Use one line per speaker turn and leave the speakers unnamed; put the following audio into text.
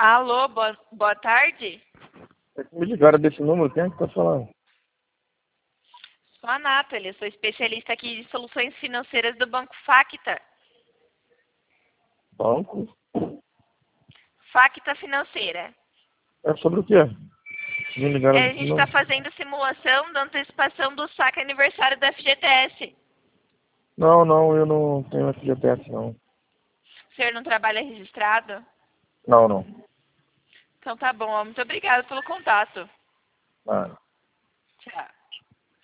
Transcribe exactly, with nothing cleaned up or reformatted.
Alô, boa, boa tarde.
É que me ligaram desse número, quem é que tá falando?
Sou a Nathalie, sou especialista aqui de soluções financeiras do Banco Facta.
Banco?
Facta Financeira.
É sobre o quê? Me ligaram
É, a
desse
gente está
número?
fazendo simulação da antecipação do saque aniversário do F G T S.
Não, não, eu não tenho F G T S, não.
O senhor não trabalha registrado?
Não, não.
Então tá bom, muito obrigada pelo contato.
Ah.
Tchau.